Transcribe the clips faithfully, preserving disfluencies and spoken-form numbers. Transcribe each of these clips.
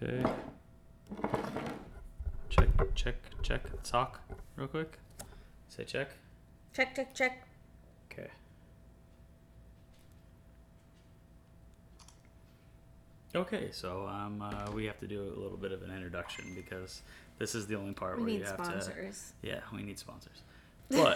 Okay. Check, check, check. Talk real quick. Say check. Check, check, check. Okay. Okay, so um, uh, we have to do a little bit of an introduction because this is the only part We where need you have sponsors. to. Yeah, we need sponsors. But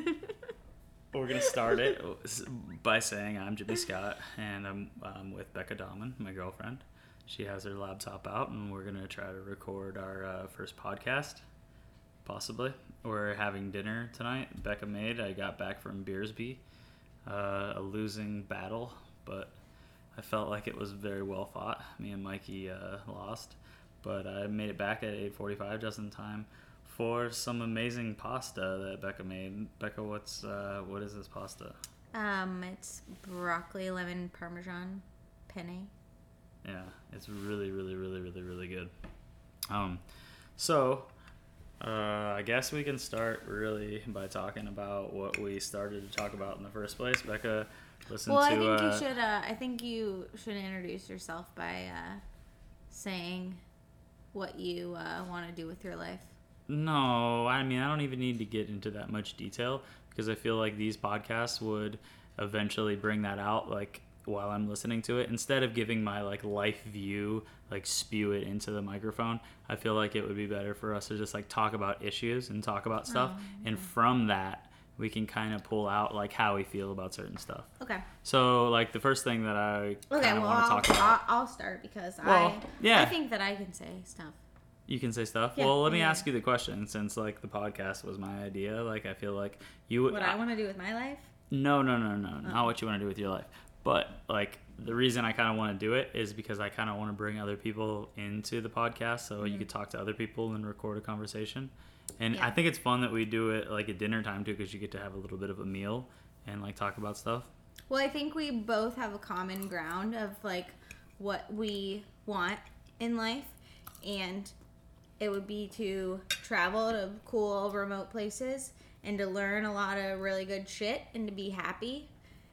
we're gonna start it by saying I'm Jimmy Scott and I'm um, with Becca Dahman, my girlfriend. She has her laptop out, and we're gonna try to record our uh, first podcast. Possibly, we're having dinner tonight. Becca made. I got back from Beersby, uh, a losing battle, but I felt like it was very well fought. Me and Mikey uh, lost, but I made it back at eight forty-five, just in time for some amazing pasta that Becca made. Becca, what's uh, what is this pasta? Um, it's broccoli, lemon, parmesan, penne. Yeah, it's really, really, really, really, really good. Um, so uh, I guess we can start really by talking about what we started to talk about in the first place. Becca, listen well, to. I think uh, you should. Uh, I think you should introduce yourself by uh, saying what you uh, want to do with your life. No, I mean, I don't even need to get into that much detail because I feel like these podcasts would eventually bring that out, like, while I'm listening to it. Instead of giving my, like, life view, like, spew it into the microphone, I feel like it would be better for us to just, like, talk about issues and talk about stuff. Oh, okay. And from that, we can kind of pull out, like, how we feel about certain stuff. Okay. So, like, the first thing that I Okay, kind of well, want to I'll, talk about... I'll, I'll start because Well, I, yeah. I think that I can say stuff. You can say stuff? Yeah, well, let me yeah, ask yeah. you the question, since, like, the podcast was my idea. Like, I feel like you would... What I want to do with my life? No, no, no, no. Oh. Not what you want to do with your life. But, like, the reason I kind of want to do it is because I kind of want to bring other people into the podcast so Mm-hmm. you could talk to other people and record a conversation. And Yeah. I think it's fun that we do it, like, at dinner time, too, because you get to have a little bit of a meal and, like, talk about stuff. Well, I think we both have a common ground of, like, what we want in life. And it would be to travel to cool, remote places and to learn a lot of really good shit and to be happy.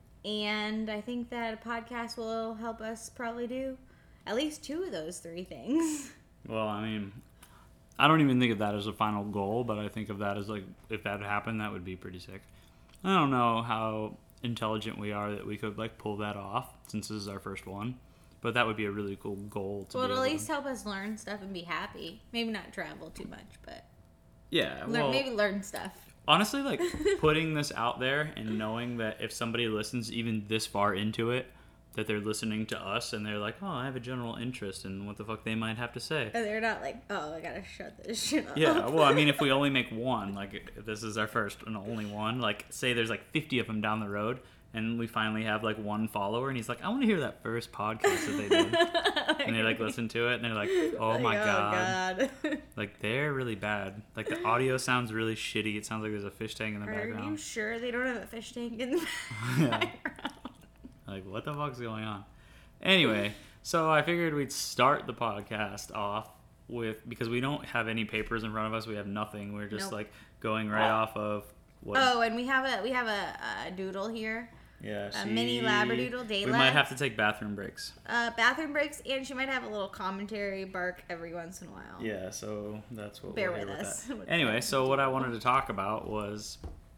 And I think that a podcast will help us probably do at least two of those three things. Well, I mean, I don't even think of that as a final goal, but I think of that as, like, if that happened, that would be pretty sick. I don't know how intelligent we are that we could, like, pull that off since this is our first one. But that would be a really cool goal to Well, be it'll at able least to... help us learn stuff and be happy. Maybe not travel too much, but Yeah, learn, well, maybe learn stuff. honestly, like, putting this out there and knowing that if somebody listens even this far into it, that they're listening to us and they're like, oh, I have a general interest in what the fuck they might have to say. And they're not like, oh, I gotta shut this shit up. Yeah, well, I mean, if we only make one, like, if this is our first and only one, like, say there's, like, fifty of them down the road, and we finally have, like, one follower, and he's like, I want to hear that first podcast that they did. And they, like, listen to it, and they're like, oh, Like, my oh, God. God. Like, they're really bad. Like, the audio sounds really shitty. It sounds like there's a fish tank in the Are you background. sure they don't have a fish tank in the Yeah. background? Like, what the fuck's going on? Anyway, so I figured we'd start the podcast off with, because we don't have any papers in front of us. We have nothing. We're just, Nope. like, going right off of what... Oh, and we have a we have a, a doodle here. Yeah, A she, mini labradoodle, day We lab. might have to take bathroom breaks. Uh, bathroom breaks, and she might have a little commentary bark every once in a while. Yeah, so that's what Bear we'll with do us. that. with Anyway, that. so what I wanted to talk about was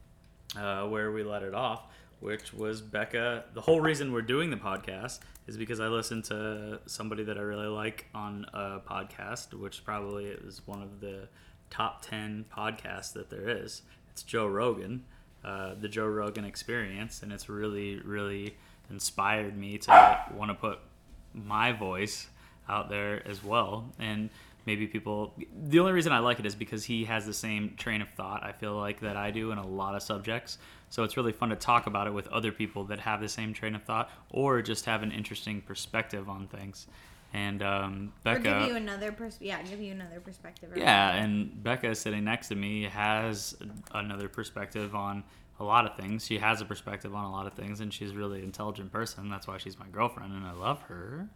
uh, where we let it off, which was Becca. The whole reason we're doing the podcast is because I listened to somebody that I really like on a podcast, which probably is one of the top ten podcasts that there is. It's Joe Rogan. Uh, the Joe Rogan Experience, and it's really, really inspired me to want to put my voice out there as well. And maybe people, the only reason I like it is because he has the same train of thought, I feel like, that I do in a lot of subjects. So it's really fun to talk about it with other people that have the same train of thought or just have an interesting perspective on things. And um, Becca... Or give you another pers- yeah, give you another perspective. Yeah, and Becca sitting next to me has another perspective on a lot of things. She has a perspective on a lot of things, and she's a really intelligent person. That's why she's my girlfriend, and I love her.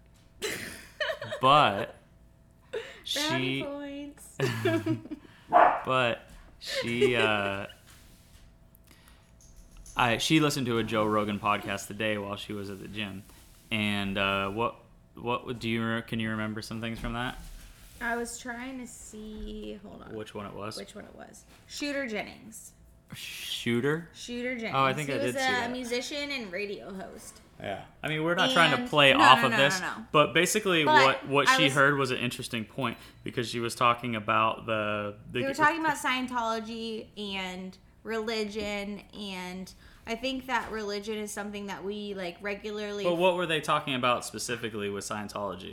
But she... points. but she... Uh, I she listened to a Joe Rogan podcast today while she was at the gym. And uh, what... what do you can you remember some things from that? I was trying to see. Hold on. Which one it was? Which one it was? Shooter Jennings. Shooter. Shooter Jennings. Oh, I think he I was did see a that. musician and radio host. Yeah, I mean we're not trying to And- play no, off no, of no, this, no, no. but basically But what what I she was- heard was an interesting point because she was talking about the. the We were talking about Scientology and religion, and I think that religion is something that we like regularly. But what were they talking about specifically with Scientology?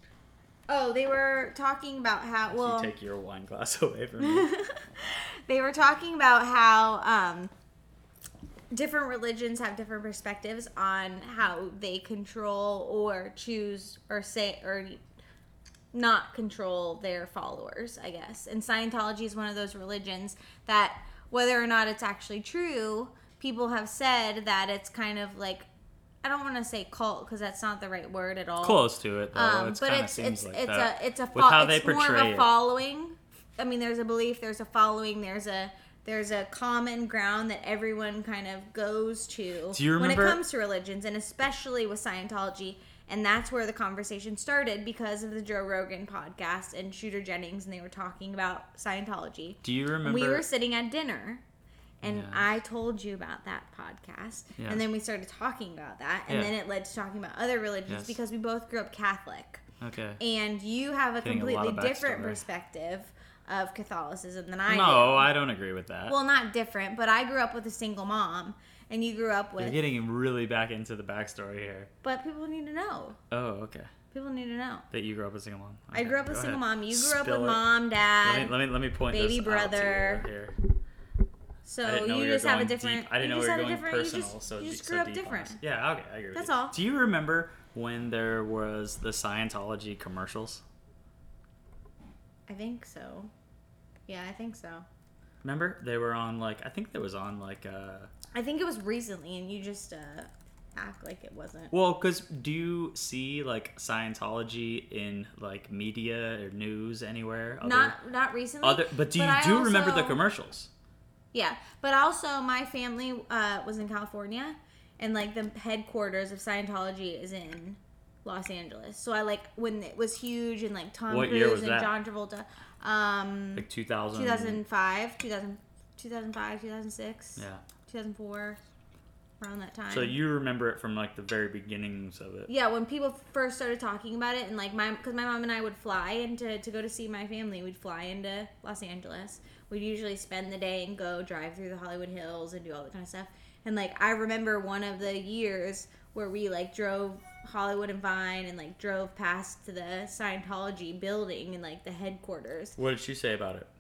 Oh, they were talking about how. Well, If you take your wine glass away from me. they were talking about how um, different religions have different perspectives on how they control or choose or say or not control their followers, I guess. And Scientology is one of those religions that, whether or not it's actually true, people have said that it's kind of like, I don't want to say cult because that's not the right word at all. Close to it though. Um, it's but kind of it's seems it's like it's that. a it's a With fo- how it's they more of portray a it. following. I mean, there's a belief, there's a following, there's a there's a common ground that everyone kind of goes to Do you when remember- it comes to religions, and especially with Scientology. And that's where the conversation started because of the Joe Rogan podcast and Shooter Jennings, and they were talking about Scientology. Do you remember? We were sitting at dinner, and Yeah. I told you about that podcast, Yeah. and then we started talking about that, and Yeah. then it led to talking about other religions Yes. because we both grew up Catholic, Okay. and you have a Getting a lot completely of different backstory. perspective of Catholicism than I do. No, I don't agree with that. Well, not different, but I grew up with a single mom, and you grew up You're with. getting really back into the backstory here. But people need to know. Oh, okay. People need to know. That you grew up as a single mom. I Okay, grew up go with a single ahead. mom. You grew up Spill with it. mom, dad. Let me let me, let me point baby this brother. out to you right here. So I didn't know you we were just have a going different. deep. I didn't you know we just were had a going different. personal. You just, so you deep- just so grew up deep on different. this. Yeah, okay, I agree with That's you. all. Do you remember when there was the Scientology commercials? I think so. Yeah, I think so. Remember they were on like I think there was on like uh I think it was recently, and you just uh, act like it wasn't. well, because do you see like Scientology in like media or news anywhere? Other, Not not recently. other, but do you I do remember the also- commercials? Yeah, but also my family uh, was in California, and like the headquarters of Scientology is in Los Angeles. So I like when it was huge, and like Tom What Cruise year was and that? John Travolta. Um, Like two thousand. two thousand five, two thousand, two thousand five, two thousand six, Yeah. two thousand four, around that time. So you remember it from like the very beginnings of it. Yeah, when people first started talking about it, and like my, because my mom and I would fly into to go to see my family, we'd fly into Los Angeles. We'd usually spend the day and go drive through the Hollywood Hills and do all that kind of stuff. And like I remember one of the years where we like drove Hollywood and Vine and like drove past to the Scientology building and like the headquarters. What did she say about it?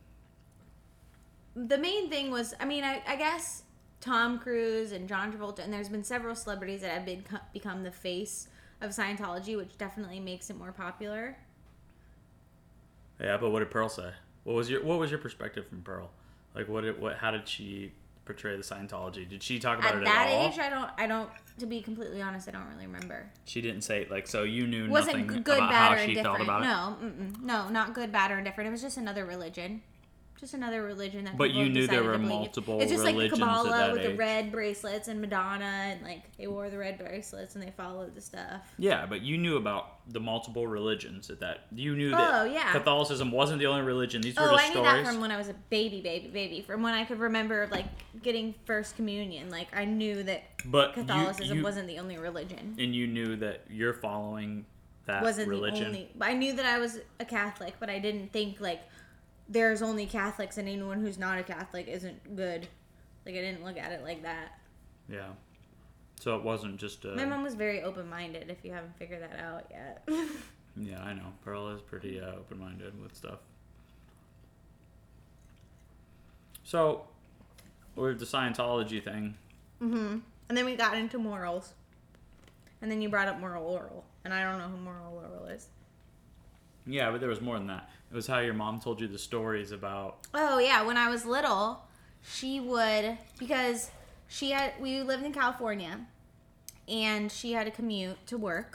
The main thing was, I mean, I, I guess Tom Cruise and John Travolta, and there's been several celebrities that have been become the face of Scientology, which definitely makes it more popular. Yeah, but what did Pearl say? What was your What was your perspective from Pearl? Like, what did, what? How did she portray the Scientology? Did she talk about At it that at all? age, I don't, I don't. To be completely honest, I don't really remember. She didn't say like so. You knew Wasn't nothing g- good, about bad, how or she indifferent. felt about it. No, mm-mm, no, not good, bad, or indifferent. It was just another religion. Just another religion that. But people you have knew there decided were to believe. multiple It's just like the religions at Kabbalah that with the age. red bracelets and Madonna, and like they wore the red bracelets and they followed the stuff. Yeah, but you knew about the multiple religions at that. You knew Oh, that yeah. Catholicism wasn't the only religion. These were Oh, just I knew stories. that from when I was a baby, baby, baby. From when I could remember, like getting first communion. Like I knew that but you- Catholicism you, wasn't the only religion. and you knew that you're following that Wasn't religion. the only. I knew that I was a Catholic, but I didn't think like there's only Catholics and anyone who's not a Catholic isn't good. Like I didn't look at it like that. Yeah. So it wasn't just a. My mom was very open-minded. If you haven't figured that out yet. Yeah, I know. Pearl is pretty uh, open-minded with stuff. So, with the Scientology thing, Mm-hmm. And then we got into morals. And then you brought up Moral Laurel. And I don't know who Moral Laurel is. yeah, but there was more than that. It was how your mom told you the stories about. Oh, yeah. When I was little, she would... Because she had... We lived in California. And she had to commute to work.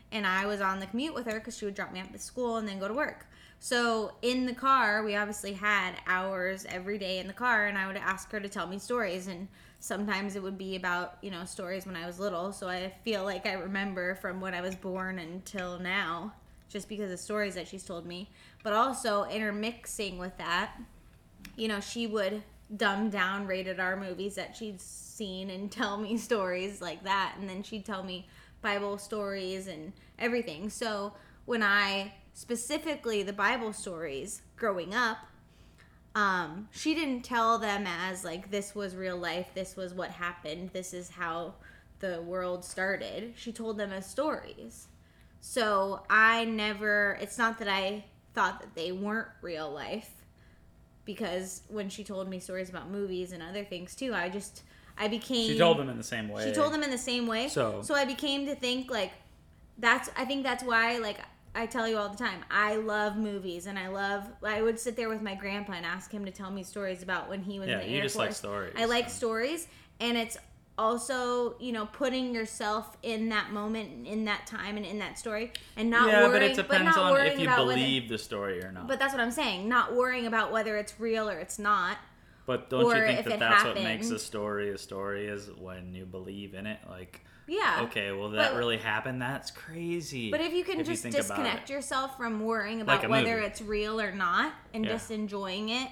and I was on the commute with her because she would drop me off at school and then go to work. So in the car, we obviously had hours every day in the car, and I would ask her to tell me stories, and sometimes it would be about, you know, stories when I was little. So I feel like I remember from when I was born until now, just because of stories that she's told me. But also intermixing with that, you know, she would dumb down rated R movies that she'd seen and tell me stories like that, and then she'd tell me Bible stories and everything. So when I specifically the Bible stories growing up, um, she didn't tell them as like, this was real life, this was what happened, this is how the world started. She told them as stories. So I never, it's not that I thought that they weren't real life, because when she told me stories about movies and other things too, I just, I became... She told them in the same way. She told them in the same way. So, so I became to think, like, that's, I think that's why, like, I tell you all the time, I love movies, and I love, I would sit there with my grandpa and ask him to tell me stories about when he was yeah, in the you Air just Force. like stories. I like so. stories, and it's also, you know, putting yourself in that moment, in that time, and in that story, and not yeah, worrying, but it depends but not on worrying if you about believe whether, the story or not. But that's what I'm saying, not worrying about whether it's real or it's not. But don't or you think if that it that's happened. what makes a story a story, is when you believe in it? Like, Yeah. okay, well, that but, really happened? That's crazy. But if you can if just you disconnect yourself from worrying about Like whether movie. it's real or not, and Yeah. just enjoying it,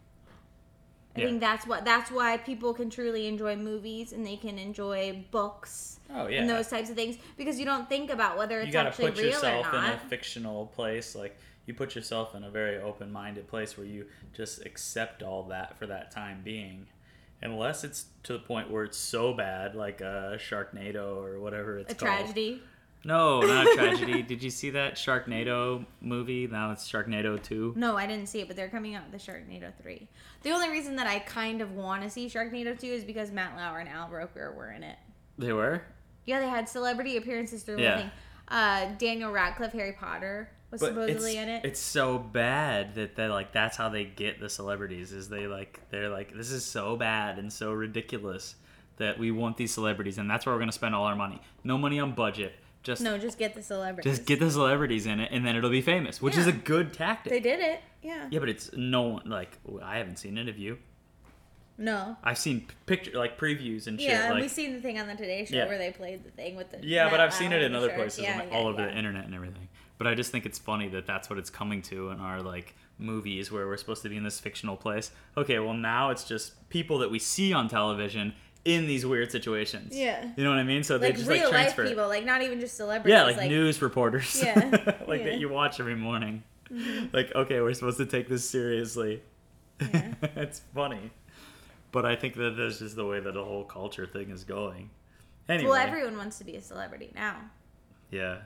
I Yeah. think that's what that's why people can truly enjoy movies, and they can enjoy books Oh, yeah. and those types of things, because you don't think about whether it's You gotta actually put real or yourself in a not. fictional place. Like, you put yourself in a very open-minded place where you just accept all that for that time being. Unless it's to the point where it's so bad, like a Sharknado or whatever it's A called. tragedy. No, not a tragedy. Did you see that Sharknado movie? Now it's Sharknado two. No, I didn't see it, but they're coming out with the Sharknado three. The only reason that I kind of want to see Sharknado two is because Matt Lauer and Al Roker were in it. They were? Yeah, they had celebrity appearances through Yeah. living. Uh, Daniel Radcliffe, Harry Potter, was supposedly it's, in it. It's so bad that they like that's how they get the celebrities, is they like they're like, this is so bad and so ridiculous that we want these celebrities, and that's where we're gonna spend all our money. No money on budget. Just No, just get the celebrities. just get the celebrities in it, and then it'll be famous, which is Yeah. a good tactic. They did it. Yeah. Yeah, but it's no one like I haven't seen it. Have you? No. I've seen picture like previews and shit. Yeah, and like, we seen the thing on the Today Show Yeah. where they played the thing with the. Yeah, but Matt I've seen Lauer it and in the other shirt. places, Yeah, like, yeah, all over yeah. the internet and everything. But I just think it's funny that that's what it's coming to in our like movies, where we're supposed to be in this fictional place. Okay, well now it's just people that we see on television in these weird situations. Yeah. You know what I mean? So they Like just real like life transfer. it. people, like not even just celebrities. Yeah, like, news reporters. Yeah, like yeah. that you watch every morning. Like, okay, we're supposed to take this seriously. Yeah. It's funny. But I think that this is the way that the whole culture thing is going. Anyway. Well, everyone wants to be a celebrity now. Yeah.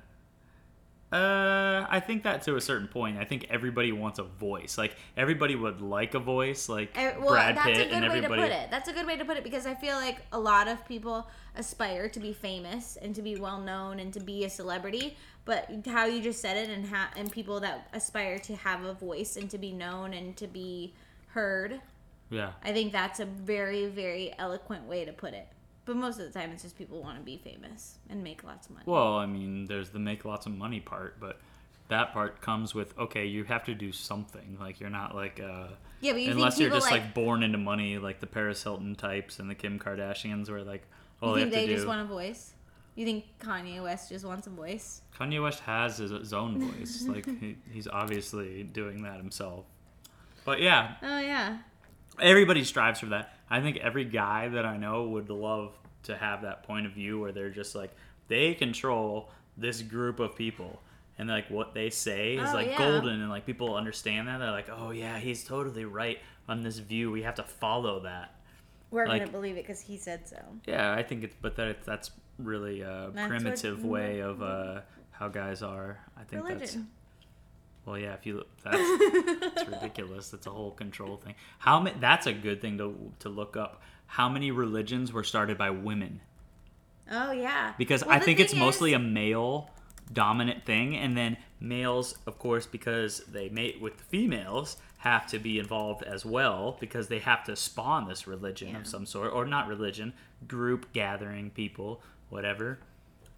Uh, I think that to a certain point. I think everybody wants a voice. Like, everybody would like a voice, like Eh, well, Brad that's Pitt a good and way everybody. to put it. That's a good way to put it, because I feel like a lot of people aspire to be famous and to be well known and to be a celebrity. But how you just said it, and ha- and people that aspire to have a voice and to be known and to be heard, Yeah. I think that's a very, very eloquent way to put it. But most of the time, it's just people want to be famous and make lots of money. Well, I mean, there's the make lots of money part, but that part comes with, okay, you have to do something. Like, you're not like, uh, Yeah, but you unless think you're people just like, like, born into money, like the Paris Hilton types and the Kim Kardashians, where like, all you they think have they to just do. want a voice? You think Kanye West just wants a voice? Kanye West has his, his own voice. Like, he, he's obviously doing that himself. But yeah, Oh yeah. everybody strives for that. I think every guy that I know would love to have that point of view where they're just like, they control this group of people, and like what they say is Oh, like yeah. golden, and like people understand that. They're like, oh yeah, he's totally right on this view. We have to follow that. We're Like- gonna believe it because he said so. Yeah, I think it's, but that that's really a That's primitive what- way of uh, how guys are. I think that's. Religion. Well, yeah, if you that's, that's ridiculous. That's a whole control thing. How many? That's a good thing to to look up. How many religions were started by women? Oh yeah. Because Well, I the think it's thing mostly is- a male dominant thing, and then males, of course, because they mate with the females, have to be involved as well, because they have to spawn this religion Yeah. of some sort, or not religion, group gathering people, whatever.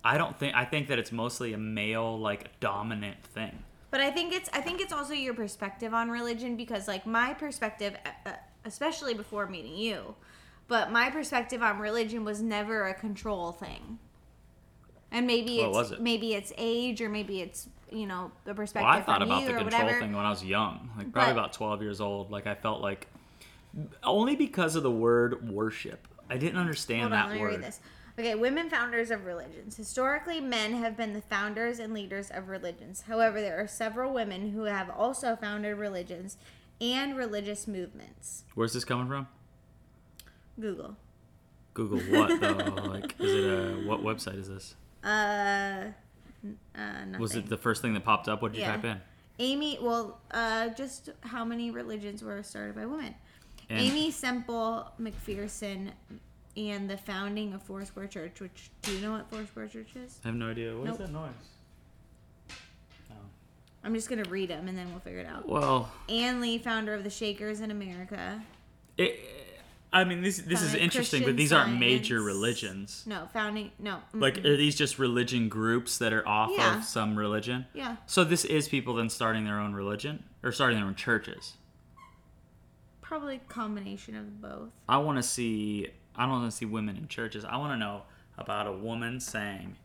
I don't think I think that it's mostly a male like dominant thing. But I think it's I think it's also your perspective on religion, because like my perspective, especially before meeting you, but my perspective on religion was never a control thing. And maybe What it's was it? maybe it's age, or maybe it's, you know, the perspective Well, I thought from about you the or control whatever. thing when I was young, like probably But- about twelve years old. Like I felt like only because of the word worship. I didn't understand Hold that on, let me word. read this. Okay, women founders of religions. Historically, men have been the founders and leaders of religions. However, there are several women who have also founded religions and religious movements. Where's this coming from? Google. Google what though? Like, is it a what website is this? Uh, n- uh nothing. Was it the first thing that popped up? What did you Yeah. type in? Amy, well, uh, just how many religions were started by women? And- Amy Semple McPherson and the founding of Foursquare Church, which, do you know what Foursquare Church is? I have no idea. What Nope. is that noise? Oh. I'm just going to read them and then we'll figure it out. Well, Ann Lee, founder of the Shakers in America. it, I mean, this this is Founded interesting, Christian but these aren't major Science. religions. No, founding, no. Like, mm-mm. are these just religion groups that are off Yeah. of some religion? Yeah. So this is people then starting their own religion or starting their own churches. Probably a combination of both. I want to see. I don't want to see women in churches. I want to know about a woman saying,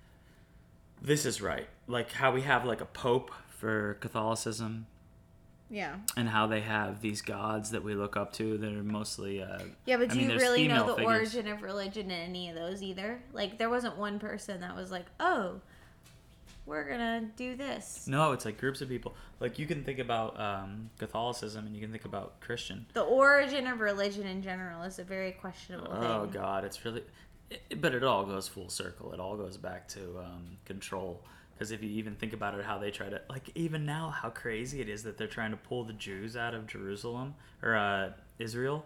"This is right." Like how we have like a pope for Catholicism, Yeah. and how they have these gods that we look up to that are mostly. Uh, Yeah, but I do mean, you there's really know female the figures. origin of religion in any of those either? Like, there wasn't one person that was like, oh, we're gonna do this. No, it's like groups of people. Like you can think about um, Catholicism and you can think about Christian. The origin of religion in general is a very questionable Oh thing. God, it's really. It, but it all goes full circle. It all goes back to um, control. Because if you even think about it, how they try to, like, even now, how crazy it is that they're trying to pull the Jews out of Jerusalem or uh, Israel,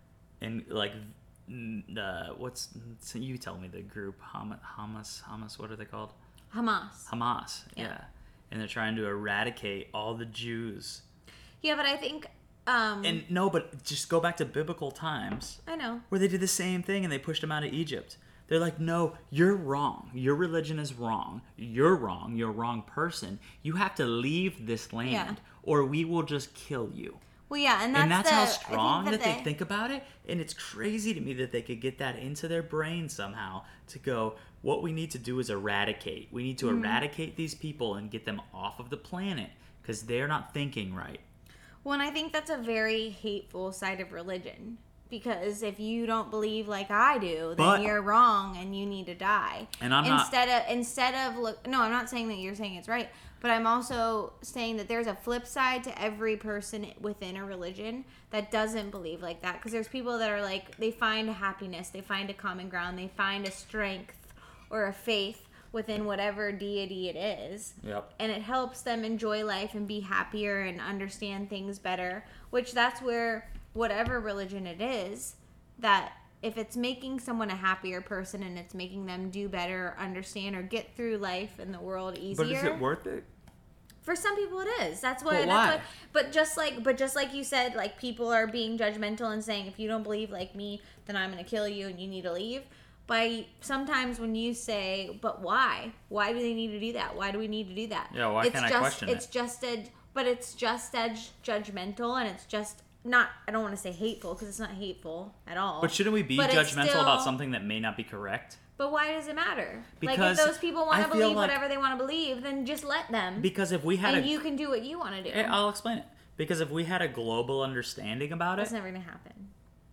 and like, n- uh, what's you tell me the group Ham- Hamas Hamas what are they called? Hamas. Hamas, yeah. Yeah. And they're trying to eradicate all the Jews. Yeah, but I think, um, And no, but just go back to biblical times I know. where they did the same thing and they pushed them out of Egypt. They're like, no, you're wrong. Your religion is wrong. You're wrong. You're a wrong person. You have to leave this land Yeah. or we will just kill you. Well, yeah, and that's, And that's the, how I think strong that, that they they think about it. And it's crazy to me that they could get that into their brain somehow to go, what we need to do is eradicate. We need to Mm-hmm. eradicate these people and get them off of the planet because they're not thinking right. Well, and I think that's a very hateful side of religion. Because if you don't believe like I do, then But- you're wrong and you need to die. And I'm not- instead of instead of look. No, I'm not saying that you're saying it's right, but I'm also saying that there's a flip side to every person within a religion that doesn't believe like that. Because there's people that are like they find a happiness, they find a common ground, they find a strength or a faith within whatever deity it is. Yep. And it helps them enjoy life and be happier and understand things better, which that's where whatever religion it is, that if it's making someone a happier person and it's making them do better, understand, or get through life and the world easier, But is it worth it? for some people it is. That's what. But That's why? what. But just like, but just like you said, like people are being judgmental and saying, if you don't believe like me, then I'm gonna kill you and you need to leave. By sometimes when you say, but why? Why do they need to do that? Why do we need to do that? Yeah, why it's can't I just, question It's it? just a, but it's just as judgmental, and it's just not. I don't want to say hateful because it's not hateful at all. But shouldn't we be But it's judgmental still- about something that may not be correct? But why does it matter? like Because if those people want I to feel believe like- whatever they want to believe, then just let them. Because if we had and a, you can do what you want to do. Eh, I'll explain it. Because if we had a global understanding about That's it, never gonna happen.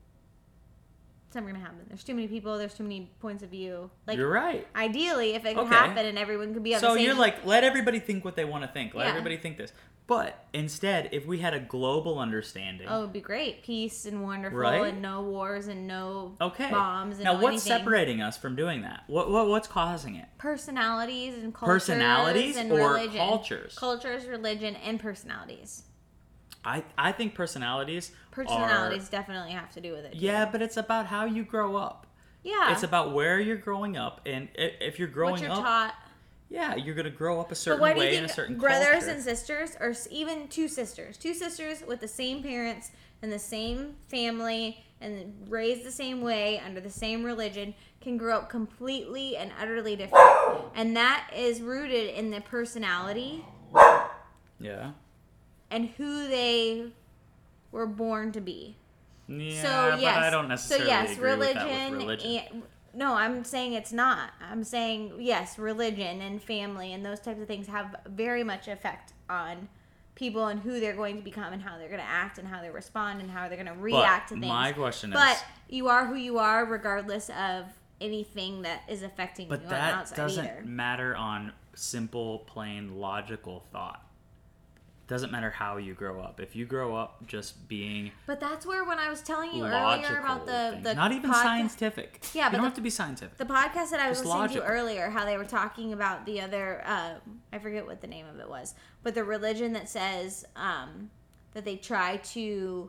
It's never gonna happen. There's too many people. There's too many points of view. Like you're right. ideally, if it could Okay. happen and everyone could be on So the same. you're like, let everybody think what they want to think. Let Yeah. everybody think this. But instead, if we had a global understanding, oh, it'd be great, peace and wonderful, Right? and no wars and no okay. bombs and now, no what's anything. separating us from doing that? What, what what's causing it? Personalities and cultures. Personalities and or religion. cultures? Cultures, religion, and personalities. I I think personalities. Personalities Are, definitely have to do with it. yeah, but it's about how you grow up. Yeah. It's about where you're growing up, and i- if you're growing what you're up, taught. yeah, you're gonna grow up a But certain why do you way in a think certain brothers culture. and sisters, or s- even two sisters, two sisters with the same parents and the same family and raised the same way under the same religion can grow up completely and utterly different. And that is rooted in the personality. Yeah. And who they were born to be. Yeah, so, yes. but I don't necessarily so, yes, agree religion, with that with religion. And, no, I'm saying it's not. I'm saying, yes, religion and family and those types of things have very much effect on people and who they're going to become and how they're going to act and how they respond and how they're going to react but to things. My question but is... But you are who you are regardless of anything that is affecting but you on the outside But that doesn't either. matter on simple, plain, logical thought. Doesn't matter how you grow up. If you grow up just being, but that's where when I was telling you logical earlier about the things, the not even podca- scientific. Yeah, you but don't the, have to be scientific. The podcast that I was just listening logical. to earlier, how they were talking about the other, uh, I forget what the name of it was, but the religion that says um, that they try to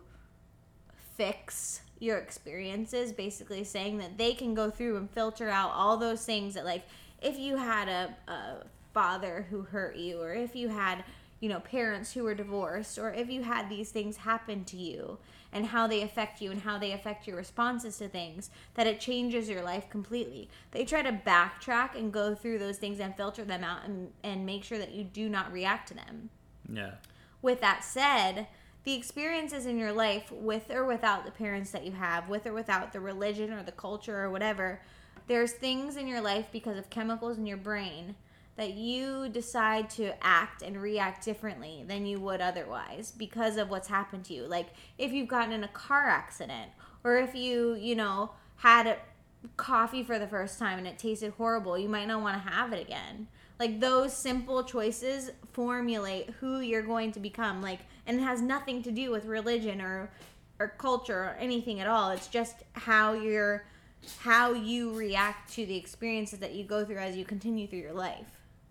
fix your experiences, basically saying that they can go through and filter out all those things that, like, if you had a, a father who hurt you, or if you had, you know, parents who were divorced, or if you had these things happen to you and how they affect you and how they affect your responses to things, that it changes your life completely. They try to backtrack and go through those things and filter them out and, and make sure that you do not react to them. Yeah. With that said, the experiences in your life, with or without the parents that you have, with or without the religion or the culture or whatever, there's things in your life because of chemicals in your brain that you decide to act and react differently than you would otherwise because of what's happened to you. Like, if you've gotten in a car accident, or if you, you know, had a coffee for the first time and it tasted horrible, you might not want to have it again. Like, those simple choices formulate who you're going to become. Like, and it has nothing to do with religion or or culture or anything at all. It's just how you're how you react to the experiences that you go through as you continue through your life.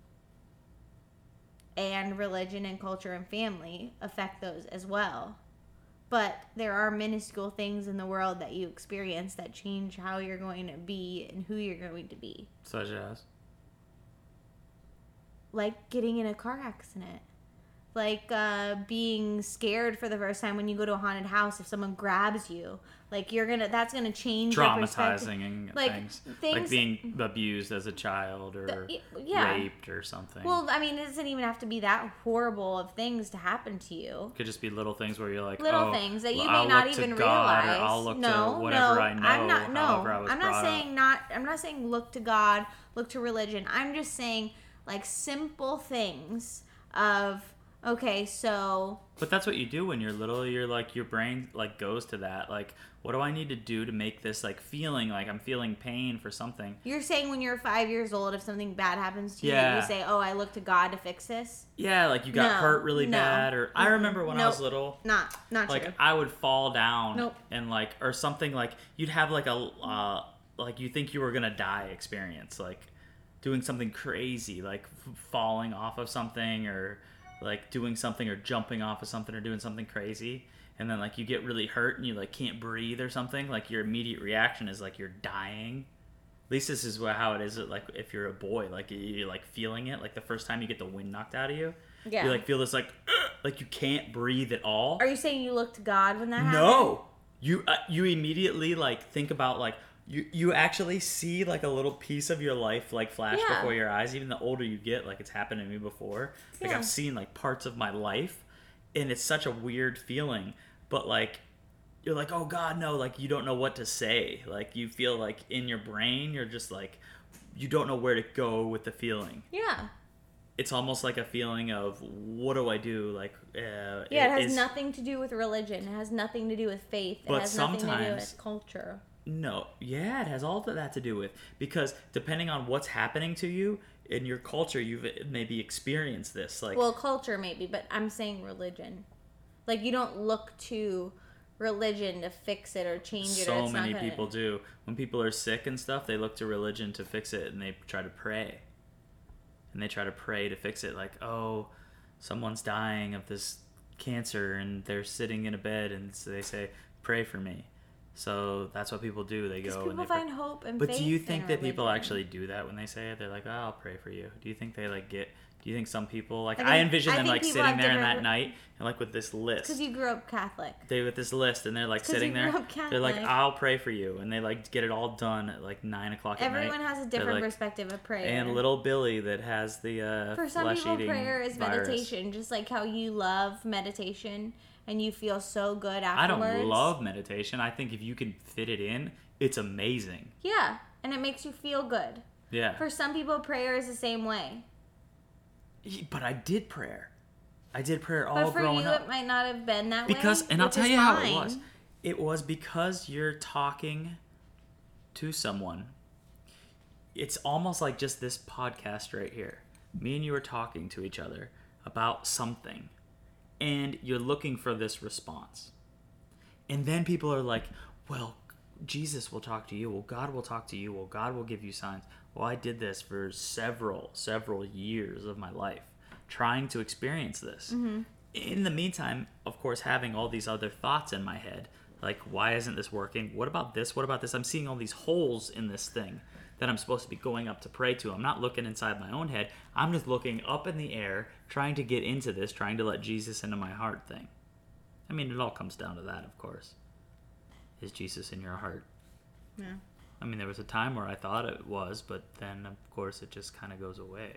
And religion and culture and family affect those as well. But there are minuscule things in the world that you experience that change how you're going to be and who you're going to be. Such as? Like getting in a car accident. Like uh, being scared for the first time when you go to a haunted house if someone grabs you. Like, you're gonna, that's gonna change your perspective. Traumatizing Like, things. things. Like being abused as a child or The- yeah. raped or something. Well, I mean, it doesn't even have to be that horrible of things to happen to you. It could just be little things where you're like, Little oh, things that you well, may I'll not look to even God, realize. Or I'll look no, to whatever no, I know. I'm not. No, however I was I'm not brought saying up. not. I'm not saying look to God, look to religion. I'm just saying like simple things of okay, so. But that's what you do when you're little. You're like your brain like goes to that. Like, what do I need to do to make this like feeling like I'm feeling pain for something? You're saying when you're five years old, if something bad happens to you, Yeah. you say, "Oh, I look to God to fix this." Yeah, like you got No, hurt really no. bad, or I remember when I Nope. was little. Not, not Like true. I would fall down Nope. and like or something like you'd have like a uh, like you think you were gonna die experience, like doing something crazy, like f- falling off of something or like doing something or jumping off of something or doing something crazy, and then like you get really hurt and you like can't breathe or something. Like your immediate reaction is like you're dying. At least this is wha- how it is. Like if you're a boy, like you- you're like feeling it. Like the first time you get the wind knocked out of you, Yeah. you like feel this like like you can't breathe at all. Are you saying you look to God when that happens? No, you uh, you immediately like think about like you you actually see like a little piece of your life like flash Yeah. before your eyes. Even the older you get, like it's happened to me before. Like Yeah. I've seen like parts of my life, and it's such a weird feeling. But like you're like, oh God, no! Like you don't know what to say. Like you feel like in your brain, you're just like you don't know where to go with the feeling. Yeah. It's almost like a feeling of what do I do? Like uh, Yeah, it has is- nothing to do with religion. It has nothing to do with faith. It But has nothing to do sometimes- with culture. No, yeah, it has all of that to do with because depending on what's happening to you in your culture, you've maybe experienced this. Like, Well, culture maybe, but I'm saying religion. Like, you don't look to religion to fix it or change it. or so it's not many gonna- people do. When people are sick and stuff, they look to religion to fix it, and they try to pray. And they try to pray to fix it. Like, oh, someone's dying of this cancer, and they're sitting in a bed, and so they say, "Pray for me." So that's what people do. They Because go people and they find pray. hope and But faith do you in think that people religion. actually do that when they say it? They're like, oh, "I'll pray for you." Do you think they like get Do you think some people like I I, think- envision I them think like people sitting have there in that different- night and like with this list? Because you grew up Catholic. They with this list and they're like 'cause sitting you there. grew up They're like, Catholic. I'll pray for you, and they like get it all done at like nine o'clock at night. Everyone has a They're different like- perspective of prayer. And little Billy that has the uh, For some flesh people, eating prayer is virus. meditation, just like how you love meditation and you feel so good I afterwards. don't love meditation. I think if you can fit it in, it's amazing. Yeah, and it makes you feel good. Yeah. For some people, prayer is the same way. But I did prayer. I did prayer all But for growing you, up. it might not have been that way. Because, and I'll which tell is you how it fine. was. It was because you're talking to someone. It's almost like just this podcast right here. Me and you are talking to each other about something, and you're looking for this response. And then people are like, well, Jesus will talk to you. Well, God will talk to you. Well, God will give you signs. Well, I did this for several, several years of my life, trying to experience this. Mm-hmm. In the meantime, of course, having all these other thoughts in my head, like, why isn't this working? What about this? What about this? I'm seeing all these holes in this thing that I'm supposed to be going up to pray to. I'm not looking inside my own head. I'm just looking up in the air, trying to get into this, trying to let Jesus into my heart thing. I mean, it all comes down to that, of course. Is Jesus in your heart? Yeah. I mean, there was a time where I thought it was, but then, of course, it just kind of goes away.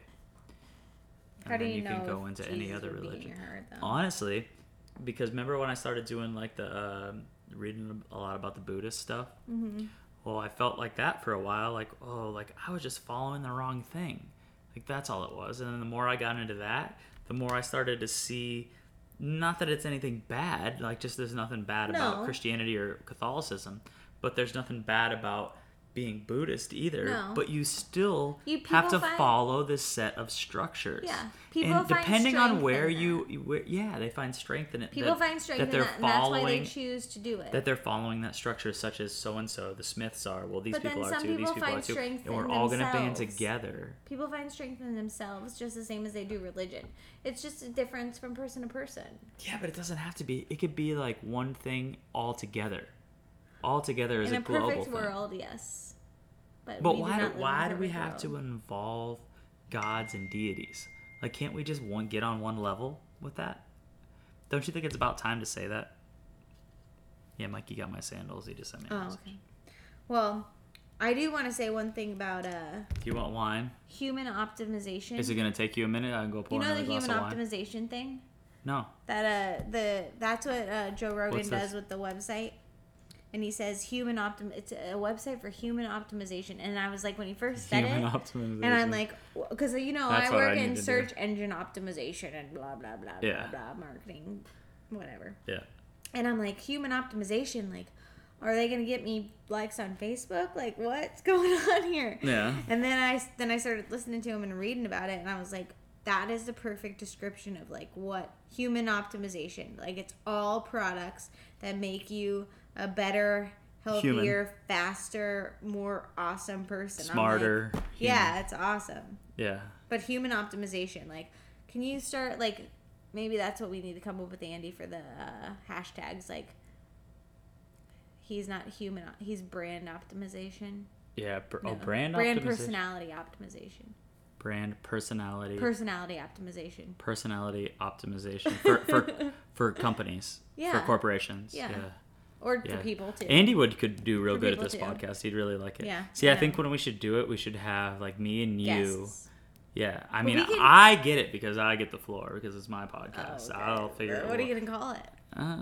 And How do then you you know can go if into Jesus any other would be in religion. your heart, though? Honestly, because remember when I started doing like the uh, reading a lot about the Buddhist stuff? Mm-hmm. Well, I felt like that for a while. Like, oh, like I was just following the wrong thing. Like that's all it was. And then the more I got into that, the more I started to see. Not that it's anything bad. Like, just there's nothing bad No. about Christianity or Catholicism, but there's nothing bad about being Buddhist either. No. But you still You- have to people find- follow this set of structures. Yeah. People and find depending on strength where in you, you where, yeah, they find strength in it. People that, find strength that in they're that, and that's why they following- choose to do it. that they're following that structure, such as so and so, the Smiths are. Well, these But then people are some too. These people people find are too. strength And we're in all gonna band themselves. together. People find strength in themselves just the same as they do religion. It's just a difference from person to person. Yeah, but it doesn't have to be. It could be like one thing all together. All together is In a a global perfect thing. world, yes. But, But we why do do, not live why in a do we perfect have to world. involve gods and deities? Like, can't we just one get on one level with that? Don't you think it's about time to say that? Yeah, Mikey got my sandals. He just sent me. Oh, those. okay. Well, I do want to say one thing about uh, Do you want wine? human optimization. Is it gonna take you a minute? I can go pour you know another the glass human of wine. optimization thing? No. That uh the that's what uh, Joe Rogan What's does this? with the website, and he says human optim. It's a website for human optimization, and I was like when he first said Human it, optimization. and I'm like, because you know That's I what I work need in to do. search engine optimization and blah blah blah Yeah. blah blah marketing, whatever. Yeah. And I'm like, human optimization, like, are they gonna get me likes on Facebook? Like, what's going on here? Yeah. And then I then I started listening to him and reading about it, and I was like, that is the perfect description of like what human optimization. Like, it's all products that make you a better, healthier, Human. faster, more awesome person. I'm Smarter. like, human. yeah, it's awesome. Yeah. But human optimization, like, can you start like maybe that's what we need to come up with, Andy, for the uh, hashtags. Like, he's not human. He's brand optimization. Yeah. Br- No. Oh, brand brand optimization? personality optimization. Brand personality. Personality optimization. personality optimization for for, for companies. For Yeah. corporations. Yeah. Yeah. Or Yeah. for people too. Andy would could do real For good at people this too. podcast. He'd really like it. Yeah, See, I, I think know. when we should do it, we should have like me and you. Guests. Yeah, I But mean, we can- I get it because I get the floor because it's my podcast. Oh, okay. I'll figure it What are out. you gonna call it?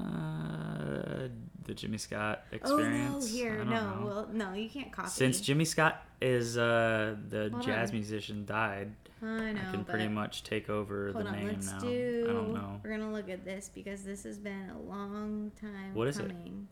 Uh, the Jimmy Scott Oh experience. no, here, I don't no, know. well, no, you can't copy. Since Jimmy Scott is uh, the Hold jazz on. musician died, I know, I can pretty but much take over hold the on, name let's now. do. I don't know. We're gonna look at this because this has been a long time What is it? coming.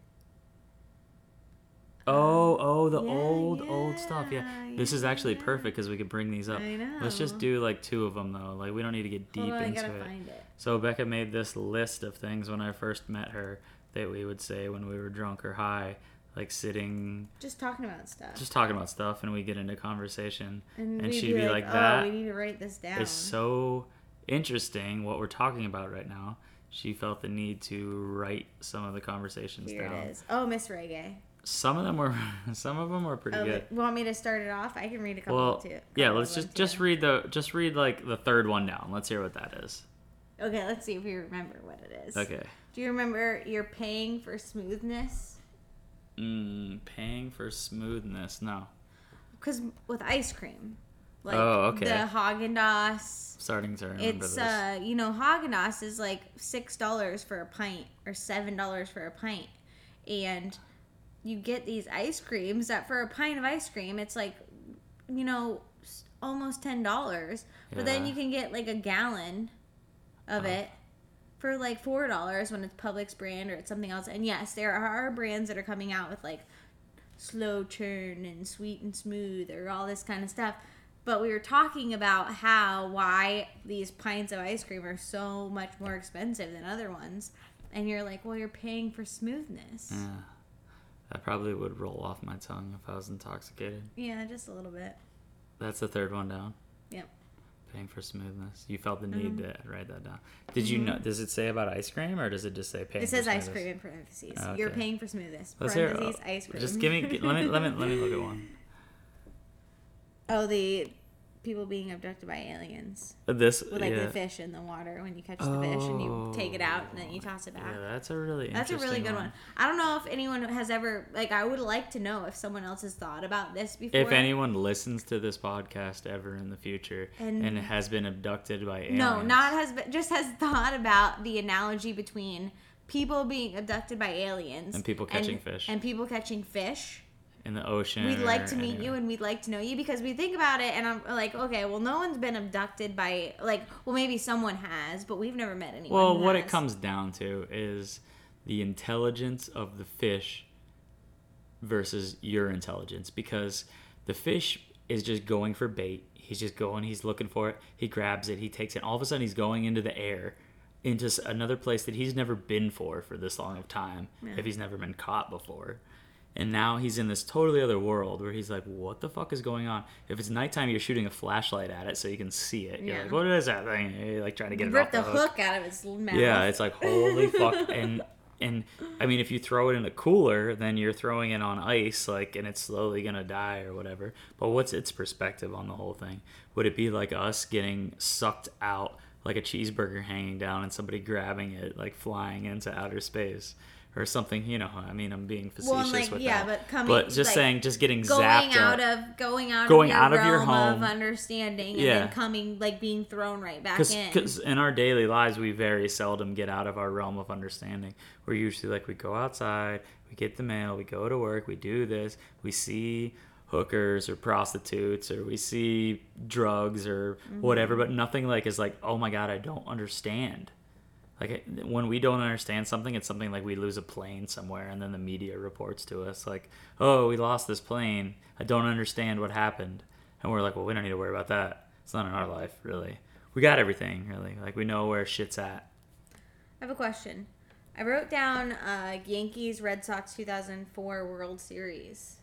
Oh, oh, the Yeah, old, old stuff. Yeah, yeah, this is actually yeah. perfect because we could bring these up. I know. Let's just do like two of them though. Like we don't need to get deep Hold on, I into gotta it. find it. So Becca made this list of things when I first met her that we would say when we were drunk or high, like sitting, Just talking about stuff. just talking about stuff, and we get into conversation, and and we'd she'd be like, oh, "That we need to write this down. is so interesting what we're talking about right now." She felt the need to write some of the conversations Here down. it is. Oh, Miss Reggae. Some of them were, some of them were pretty Oh, good. you want me to start it off? I can read a couple Well, too. yeah, couple let's of just them, just too. read the just read like the third one down. Let's hear what that is. Okay, let's see if you remember what it is. Okay. Do you remember you're paying for smoothness? Mm, paying for smoothness. No. Because with ice cream, like Oh, okay. the Haagen-Dazs. Starting to remember It's this. uh, you know, Haagen-Dazs is like six dollars for a pint or seven dollars for a pint, and you get these ice creams that for a pint of ice cream, it's like, you know, s- almost ten dollars. But then Yeah. you can get like a gallon of Oh. it for like four dollars when it's Publix brand or it's something else. And yes, there are brands that are coming out with like slow churn and sweet and smooth or all this kind of stuff. But we were talking about how why these pints of ice cream are so much more expensive than other ones. And you're like, well, you're paying for smoothness. Yeah. That probably would roll off my tongue if I was intoxicated. Yeah, just a little bit. That's the third one down. Yep. Paying for smoothness. You felt the need Mhm. to write that down. Did you know? Does it say about ice cream or does it just say paying? It says for ice smoothness? cream in parentheses. Okay. You're paying for smoothness. Let's hear. Parentheses, uh, ice cream. Just give me. g- Let me. Let me. Let me look at one. Oh, the people being abducted by aliens. This. With like yeah. the fish in the water when you catch the fish and you take it out and then you toss it back. Yeah, that's a really. That's a really interesting good one. I don't know if anyone has ever like. I would like to know if someone else has thought about this before. If anyone listens to this podcast ever in the future and, And- has been abducted by aliens, no, not has been, just has thought about the analogy between people being abducted by aliens And people catching fish. and people catching fish. in the ocean. We'd like to or meet anywhere. you and we'd like to know you because we think about it and I'm like, okay, well, no one's been abducted by like, well, maybe someone has, but we've never met anyone. Well, who what has. it comes down to is the intelligence of the fish versus your intelligence, because the fish is just going for bait. He's just going, he's looking for it. He grabs it, he takes it. All of a sudden, he's going into the air, into s- another place that he's never been for for this long of time, Yeah. if he's never been caught before. And now he's in this totally other world where he's like, what the fuck is going on? If it's nighttime, you're shooting a flashlight at it so you can see it. You're Yeah. like, what is that thing? You're like trying to get it Rip off the the hook. hook out of its mouth. Yeah, it's like, holy fuck. And and I mean, if you throw it in a cooler, then you're throwing it on ice, like, and it's slowly gonna die or whatever. But what's its perspective on the whole thing? Would it be like us getting sucked out like a cheeseburger hanging down and somebody grabbing it, like flying into outer space? Or something, you know. I mean, I'm being facetious Well, like, with yeah, that. but coming, but just like, saying, just getting going zapped out up. of going out Going of your out of realm your home. of understanding and Yeah. then coming like being thrown right back in. Because in our daily lives, we very seldom get out of our realm of understanding. We're usually like, we go outside, we get the mail, we go to work, we do this, we see hookers or prostitutes, or we see drugs or Mm-hmm. whatever, but nothing like is like, oh my God, I don't understand. Like, when we don't understand something, it's something like we lose a plane somewhere and then the media reports to us like, oh, we lost this plane. I don't understand what happened. And we're like, well, we don't need to worry about that. It's not in our life, really. We got everything, really. Like, we know where shit's at. I have a question. I wrote down uh, Yankees Red Sox two thousand four World Series.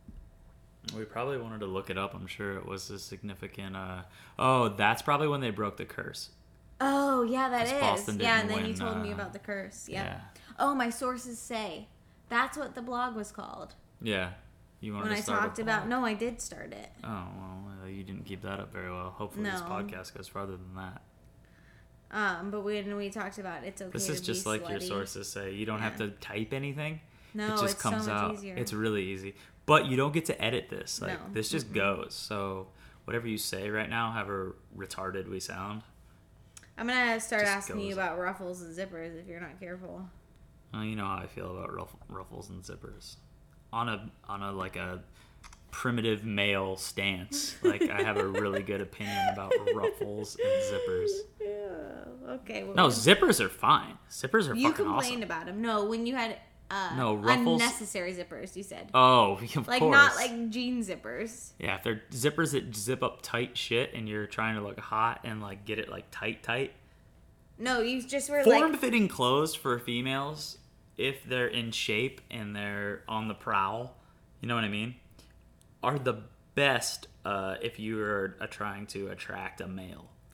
We probably wanted to look it up. I'm sure it was a significant... Uh... Oh, that's probably when they broke the curse. Oh, yeah, that 'Cause is. Boston Yeah, didn't and then you win, told me uh, about the curse. Yep. Yeah. Oh, my sources say. That's what the blog was called. Yeah. You wanted When to I start a talked about... blog. No, I did start it. Oh, well, you didn't keep that up very well. Hopefully this No. podcast goes farther than that. Um, but when we talked about it's okay This to is just be like your slutty. sources say. You don't have Yeah. to type anything. No, it just it's so comes much out. easier. It's really easy. But you don't get to edit this. Like, No. this just goes. So whatever you say right now, however retarded we sound, I'm gonna start Just asking you goes. about ruffles and zippers if you're not careful. well, you know how I feel about ruff- ruffles and zippers. On a on a like a primitive male stance, like I have a really good opinion about ruffles and zippers. Yeah. Okay. Well, No, zippers are fine. Zippers are you fucking complained awesome. about them. No, when you had uh, No, ruffles- unnecessary zippers, you said. Oh, of like course. not like jean zippers. Yeah, if they're zippers that zip up tight shit and you're trying to look hot and like get it like tight tight. No, you just were like Form-fitting clothes for females, if they're in shape and they're on the prowl, you know what I mean, are the best uh, if you are uh, trying to attract a male.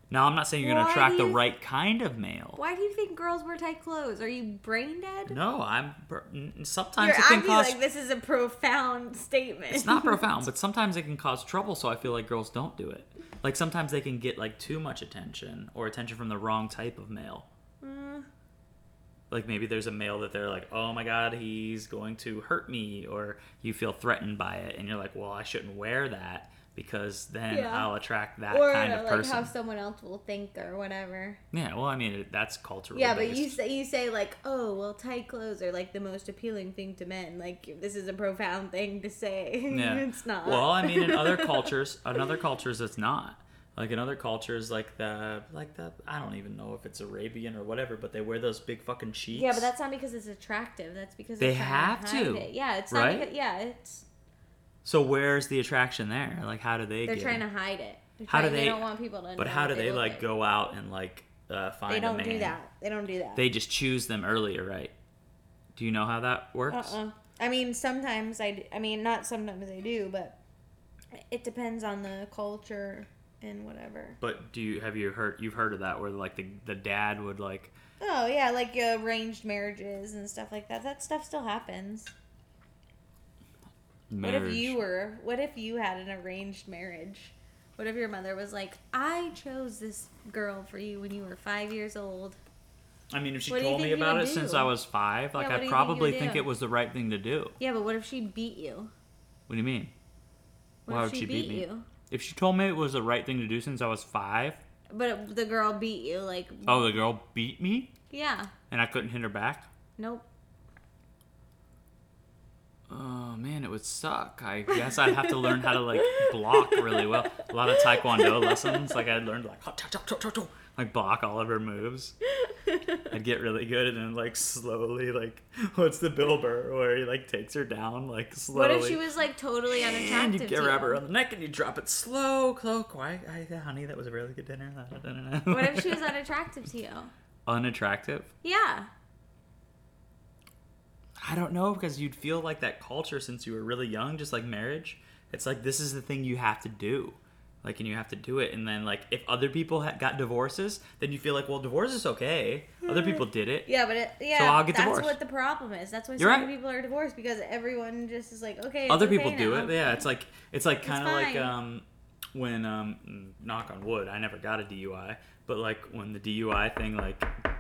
Now, I'm not saying you're going to Why attract do the you- right kind of male. Why do you think girls wear tight clothes? Are you brain dead? No, I'm. Sometimes You're it can acting cause. like this is a profound statement. It's not profound, but sometimes it can cause trouble. So I feel like girls don't do it. Like sometimes they can get like too much attention or attention from the wrong type of male. Mm. Like maybe there's a male that they're like, oh my god, he's going to hurt me, or you feel threatened by it, and you're like, well, I shouldn't wear that because then Yeah. I'll attract that Or kind of like person. how someone else will think or whatever. Yeah, well, I mean it, that's cultural. Yeah, but based. you say you say like, oh, well, tight clothes are like the most appealing thing to men. Like this is a profound thing to say. Yeah. It's not. Well, I mean, in other cultures, in other cultures, it's not. Like in other cultures, like the, like the, I don't even know if it's Arabian or whatever, but they wear those big fucking sheets. Yeah, but that's not because it's attractive. That's because They they're trying have hide to, It. Yeah, it's right? not. Because, yeah, it's So where's the attraction there? Like, how do they? they're get trying it? to hide it. They're How do trying- they? They don't want people to know. But how what do they look like go out and like uh, find They a don't man? do that. They don't do that. They just choose them earlier, right? Do you know how that works? Uh-uh. I mean, sometimes I. d- I mean, not sometimes I do, but it depends on the culture and whatever. But do you have you heard you've heard of that where like the the dad would like Oh yeah, like uh, arranged marriages and stuff like that. That stuff still happens. marriage? What if you were? What if you had an arranged marriage? What if your mother was like, "I chose this girl for you when you were five years old." I mean, if she What do you told me think you about would it do? since I was five, like Yeah, what I'd do you think you probably would think do? it was the right thing to do. Yeah, but what if she beat you? What do you mean? What Why if would she, she beat beat me? you? If she told me it was the right thing to do since I was five, But the girl beat you, like. oh, the girl beat me Yeah. and I couldn't hit her back. Nope. Oh man, it would suck. I guess I'd have to learn how to like block really well. A lot of taekwondo lessons, like I'd learn to like hot, chop, chop, chop, chop, chop, like block all of her moves. I'd get really good and then like slowly like what's the Bill Burr where he like takes her down like slowly. What if she was like totally and unattractive you to grab her you? on the neck and you drop it slow, slow, quiet. I, honey, that was a really good dinner. What if she was unattractive to you? unattractive? Yeah. I don't know, because you'd feel like that culture since you were really young, just like marriage. It's like this is the thing you have to do, like, and you have to do it. And then like if other people ha- got divorces, then you feel like, well, divorce is okay. Other people did it. Yeah, but it, yeah, So I'll get that's divorced. what the problem is. That's why so You're many right. people are divorced, because everyone just is like, okay, it's Other okay people do now. it. Yeah, it's like it's like It's kind of like fine. um when um knock on wood, I never got a D U I, but like when the D U I thing, like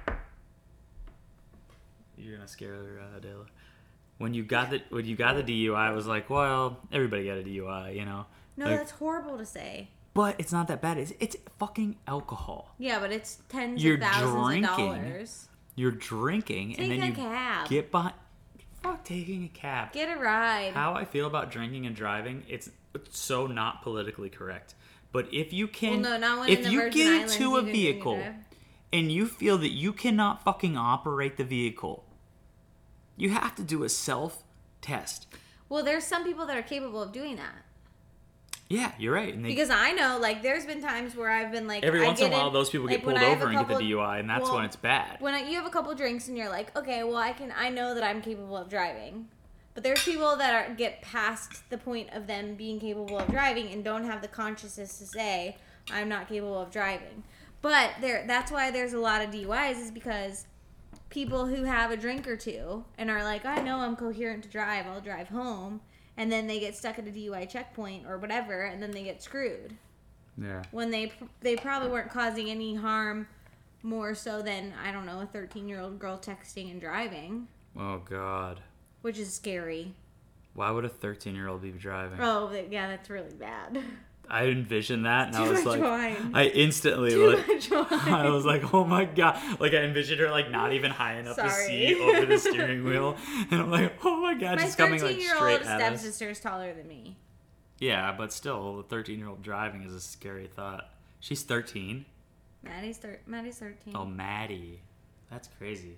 you're gonna scare uh, Adela. When you got the when you got the D U I, I was like, well, everybody got a D U I, you know. No, Like, that's horrible to say. but it's not that bad. It's it's fucking alcohol. Yeah, but it's tens You're of thousands drinking. of dollars. You're drinking and Take then a you cab. get behind. Fuck taking a cab. Get a ride. How I feel about drinking and driving, it's, it's so not politically correct. But if you can, Well, no, not when if in the you Virgin get Islands into you a can drink and vehicle drive. and you feel that you cannot fucking operate the vehicle, you have to do a self test. Well, there's some people that are capable of doing that. Yeah, you're right. And they, Because I know, like, there's been times where I've been like, every I once in a get while, those people like, get when pulled I have over a and get the couple- D U I, and that's well, when it's bad. When I, you have a couple drinks and you're like, okay, well, I can, I know that I'm capable of driving. But there's people that are, get past the point of them being capable of driving and don't have the consciousness to say, I'm not capable of driving. But there, that's why there's a lot of D U Is, is because people who have a drink or two and are like, I know I'm coherent to drive, I'll drive home. And then they get stuck at a D U I checkpoint or whatever, and then they get screwed. Yeah. When they they probably weren't causing any harm more so than, I don't know, a thirteen-year-old girl texting and driving, Oh God. which is scary. Why would a thirteen-year-old be driving? Oh, th- yeah, that's really bad. I envisioned that, and Too I was much like, wine. I instantly Too like, much wine. I was like, oh my God! Like I envisioned her like not even high enough to Sorry. see over the steering wheel, and I'm like, oh my God, My she's coming like thirteen-year-old straight at us. stepsister is taller than me. Yeah, but still, a thirteen-year-old driving is a scary thought. She's thirteen. Maddie's, thir- Maddie's thirteen. Oh, Maddie, that's crazy.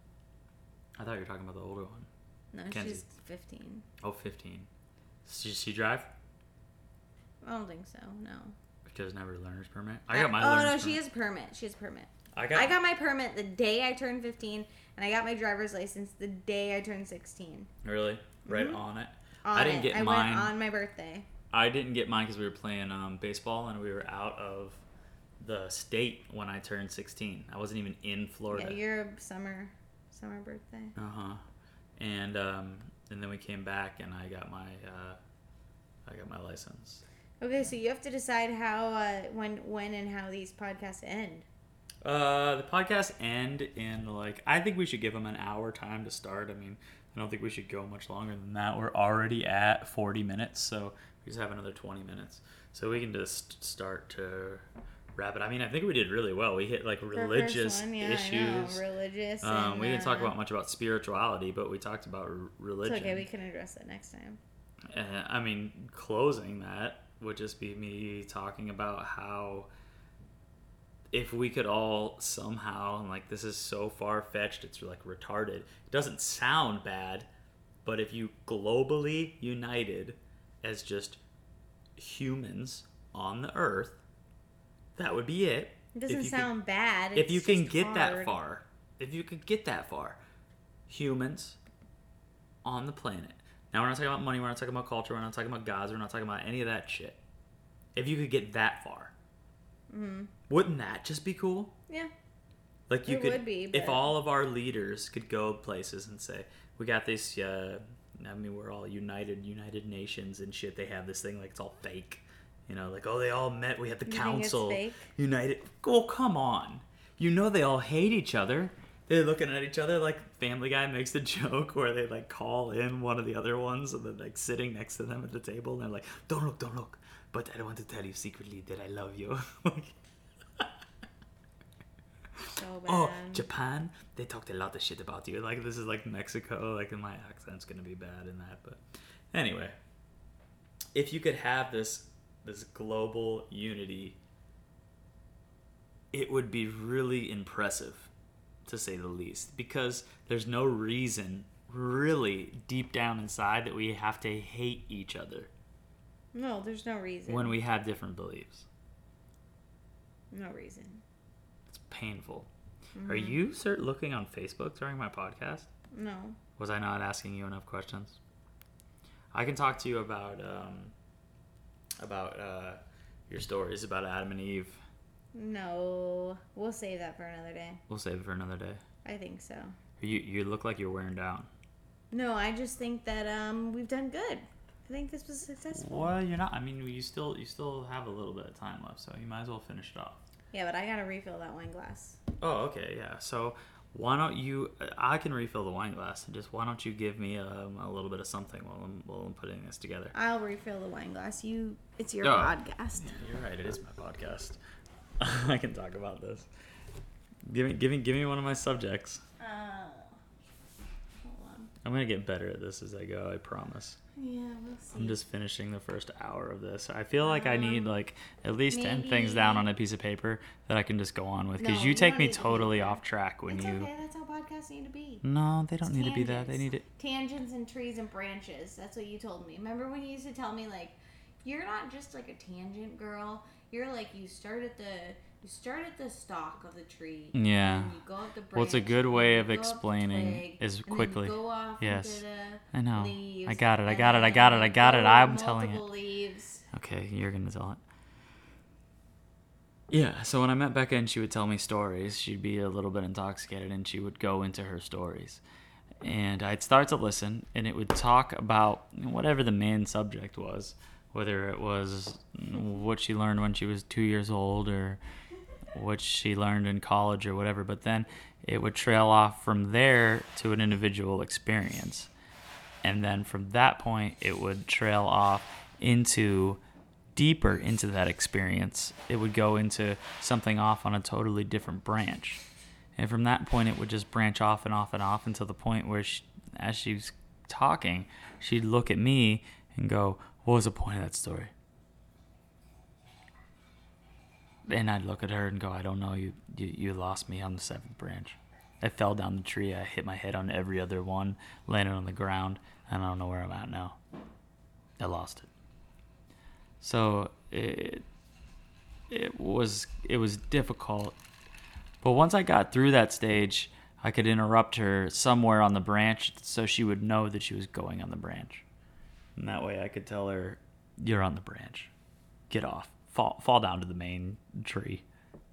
I thought you were talking about the older one. no, Kenzie. she's fifteen. Oh, fifteen. Does she drive? I don't think so, no. She doesn't have her learner's permit. I got my Oh, learner's no, permit. she has a permit. She has a permit. I got. I got my permit the day I turned fifteen, and I got my driver's license the day I turned sixteen. Really, right Mhm. on it. On I didn't it. get I mine. went on my birthday. I didn't get mine because we were playing um, baseball and we were out of the state when I turned sixteen. I wasn't even in Florida. Yeah, your summer summer birthday. Uh huh. And um, and then we came back, and I got my uh, I got my license. Okay, so you have to decide how uh, when when and how these podcasts end. Uh, the podcast end in like I think we should give them an hour time to start. I mean, I don't think we should go much longer than that. We're already at forty minutes, so we just have another twenty minutes, so we can just start to wrap it. I mean, I think we did really well. We hit like religious one, yeah, issues. Religious. Um, and, we didn't talk uh, about much about spirituality, but we talked about r- religion. It's okay, we can address that next time. Uh, I mean, closing that would just be me talking about how if we could all somehow, and like this is so far-fetched, it's like retarded. It doesn't sound bad, but if you globally united as just humans on the earth, that would be it. It doesn't If you sound could, bad. if you it's can just get hard. that far, if you could get that far, humans on the planet. Now we're not talking about money, we're not talking about culture, we're not talking about gods, we're not talking about any of that shit. If you could get that far, Mm-hmm. wouldn't that just be cool? Yeah. Like you It could, would be, if but- all of our leaders could go places and say, "We got this." Uh, I mean, we're all united, United Nations and shit. They have this thing like it's all fake, you know, like oh, they all met. We had the You think it's council, fake? united. Oh, come on! You know they all hate each other. They're looking at each other like Family Guy makes the joke where they like call in one of the other ones and then like sitting next to them at the table and they're like, "Don't look, don't look." But I want to tell you secretly that I love you. So bad. Oh, Japan, they talked a lot of shit about you. Like, this is like Mexico. Like, my accent's going to be bad in that. But anyway, if you could have this this global unity, it would be really impressive, to say the least. Because there's no reason, really, deep down inside, that we have to hate each other. No, there's no reason. When we have different beliefs. No reason. It's painful. Mm-hmm. Are you start looking on Facebook during my podcast? No. Was I not asking you enough questions? I can talk to you about um, about uh, your stories about Adam and Eve. No. We'll save that for another day. We'll save it for another day. I think so. You you look like you're wearing down. No, I just think that um we've done good. I think this was successful. Well, you're not. I mean, you still you still have a little bit of time left, so you might as well finish it off. Yeah, but I gotta refill that wine glass. Oh, okay, yeah. So why don't you? I can refill the wine glass. Just why don't you give me um, a little bit of something while I'm while I'm putting this together? I'll refill the wine glass. You, it's your Oh. podcast. Yeah, you're right. It is my podcast. I can talk about this. Give me, give me, give me one of my subjects. Uh, hold on. I'm gonna get better at this as I go. I promise. Yeah, we'll see. I'm just finishing the first hour of this. I feel like I need Um, like at least ten maybe- things down on a piece of paper that I can just go on with. Because No, you you take don't me need to be totally there. off track when It's you. okay. That's how podcasts need to be. No, they don't It's need to be that. They tangents. need it. Tangents and trees and branches. That's what you told me. Remember when you used to tell me like, you're not just like a tangent girl. You're like you start at the you start at the stalk of the tree. Yeah. And you go up the branch. Well, it's a good way and of you go up the explaining twig, is and then quickly. You go off Yes. into I the know. leaves, I got it. I and got it. I then got it. I got go it. to I'm telling it. multiple leaves. Okay, you're gonna tell it. Yeah, so when I met Becca and she would tell me stories, she'd be a little bit intoxicated and she would go into her stories. And I'd start to listen and it would talk about whatever the main subject was, whether it was what she learned when she was two years old or what she learned in college or whatever. But then it would trail off from there to an individual experience. And then from that point, it would trail off into deeper into that experience. It would go into something off on a totally different branch. And from that point, it would just branch off and off and off until the point where, she, as she's talking, she'd look at me and go, "What was the point of that story?" And I'd look at her and go, "I don't know. You, you, you lost me on the seventh branch. I fell down the tree. I hit my head on every other one, landed on the ground, and I don't know where I'm at now. I lost it." So it it was it was difficult. But once I got through that stage, I could interrupt her somewhere on the branch so she would know that she was going on the branch. And that way I could tell her, "You're on the branch. Get off. Fall fall down to the main tree."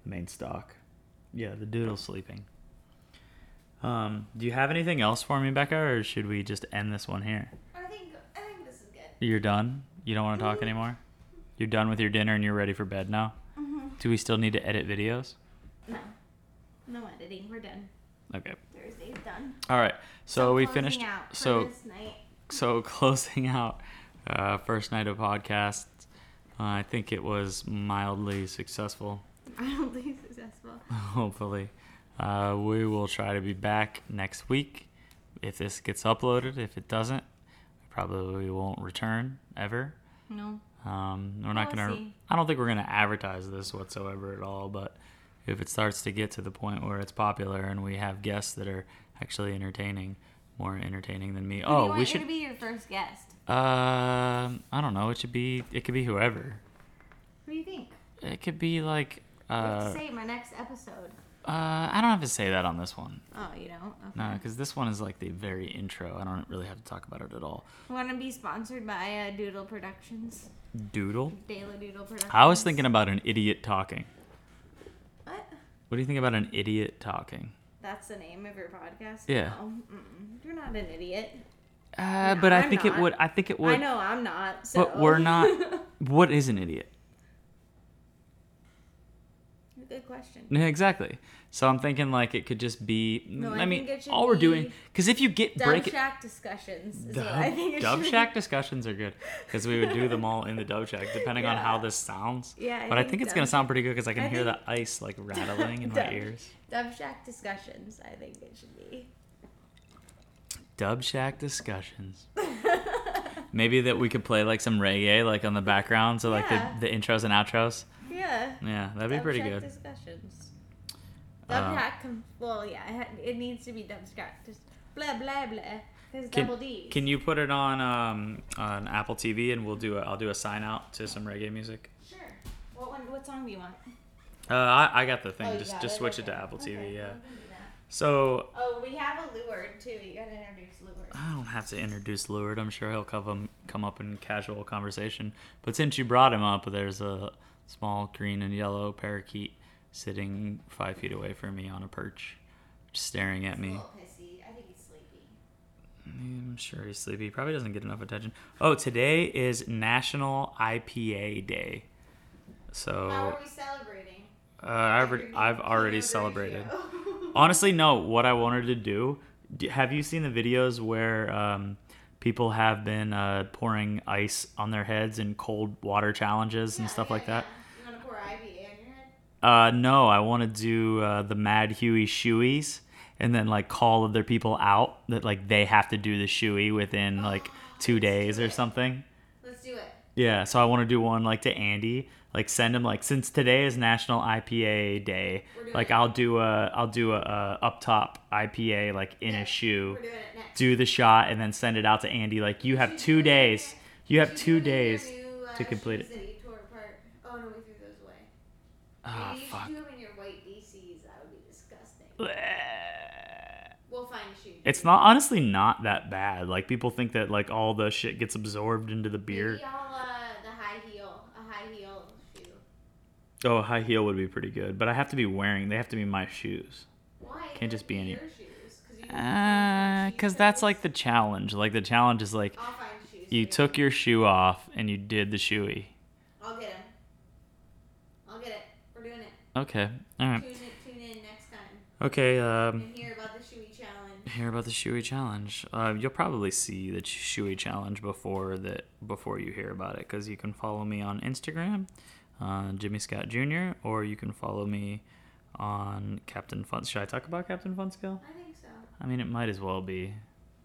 the main stock. Yeah, the doodle's sleeping. Um, do you have anything else for me, Becca, or should we just end this one here? I think I think this is good. You're done? You don't want to talk Mm-hmm. anymore? You're done with your dinner and you're ready for bed now? Mm-hmm. Do we still need to edit videos? No. No editing. We're done. Okay. Thursday's done. All right. So we Closing finished. out for So this night. so closing out uh, first night of podcast. Uh, I think it was mildly successful. Mildly successful. Hopefully, uh, we will try to be back next week if this gets uploaded. If it doesn't, we probably won't return ever. No. Um, we're not We'll gonna. see. I don't think we're gonna advertise this whatsoever at all. But if it starts to get to the point where it's popular and we have guests that are actually entertaining, more entertaining than me, Who do you oh, want we her should. to be your first guest. Um, I don't know. It should be. It could be whoever. Who do you think? It could be like. I have Uh, to say my next episode. uh, I don't have to say that on this one. Oh, you don't? Okay. No, because this one is like the very intro. I don't really have to talk about it at all. Want to be sponsored by uh, Doodle Productions? Doodle. Daily Doodle Productions. I was thinking about an idiot talking. What? What do you think about an idiot talking? That's the name of your podcast? Yeah. No, mm-mm. You're not an idiot. Uh, No, but I I'm think not. it would. I think it would. I know I'm not. So. But we're not. What is an idiot? Good question. Yeah, exactly. So I'm thinking like it could just be. No, I, I mean, think it should all we're doing be because if you get Dub break it, Shack discussions. Is Dub, what I think it Dub should be. Shack discussions are good because we would do them all in the Dub Shack depending on Yeah. how this sounds. Yeah, I but I think think it's Dub gonna sound Shack- pretty good because I can I hear think- the ice like rattling in my Dub- ears. Dub Shack discussions. I think it should be. Dub Shack discussions. Maybe that we could play like some reggae like on the background, so like Yeah. the, the intros and outros. Yeah. Yeah, that'd be Dub pretty Shack good. discussions. Dub Uh, Shack. Com- well, yeah. It, ha- it needs to be Dub Shack. Just blah blah blah. Because Can, double D's. can you put it on um, on Apple T V and we'll do a, I'll do a sign out to some reggae music. Sure. What one? What song do you want? Uh, I, I got the thing. Oh, you just got just it? switch it to Okay. Apple T V. Okay, Yeah. we can do that. So Oh, we have a Lured too. You gotta introduce Lured. I don't have to introduce Leward. I'm sure he'll come come up in casual conversation. But since you brought him up, there's a small green and yellow parakeet sitting five feet away from me on a perch, just staring at He's a me. little pissy. I think he's sleepy. I'm sure he's sleepy. He probably doesn't get enough attention. Oh, today is National I P A Day. How So are we celebrating? uh, I've Your already, new I've already peanut celebrated. ratio. Honestly, no. What I wanted to do. d- Have you seen the videos where um, people have been uh, pouring ice on their heads in cold water challenges and Yeah, stuff yeah, like that? yeah. You want to pour I B A on your head? Uh, no, I want to do uh, the Mad Huey Shoeys and then like call other people out that like they have to do the shoey within like two days or something. Let's do it. Yeah, so I want to do one like to Andy, like send him like since today is National I P A Day, We're doing like it. I'll do a I'll do a, a up top I P A like in Yeah, a shoe, We're doing it next. do the shot and then send it out to Andy. Like you have should two do it. days, you have Should two do it in your days new, uh, to complete shoes it. that you tore apart. Oh no, we threw those away. Ah, Maybe you fuck. should do them in your white D Cs. That would be disgusting. We'll find a shoe. It's not honestly not that bad. Like people think that like all the shit gets absorbed into the beer. Maybe I'll, uh, the high heel, a high heel shoe. Oh, high heel would be pretty good, but I have to be wearing. They have to be my shoes. Why? Can't just be any- Your shoes, cause you Uh, cause that's like the challenge. Like the challenge is like I'll find shoes. you for took your shoe off and you did the shoey. I'll get him. I'll get it. We're doing it. Okay, all right. Tune in, tune in next time Okay, um, and hear about the shoey challenge. hear about the shoey challenge. Uh, you'll probably see the shoey challenge before that before you hear about it, because you can follow me on Instagram, uh, Jimmy Scott Junior, or you can follow me on Captain Fun. Should I talk about Captain Funskill? I think so. I mean, it might as well be,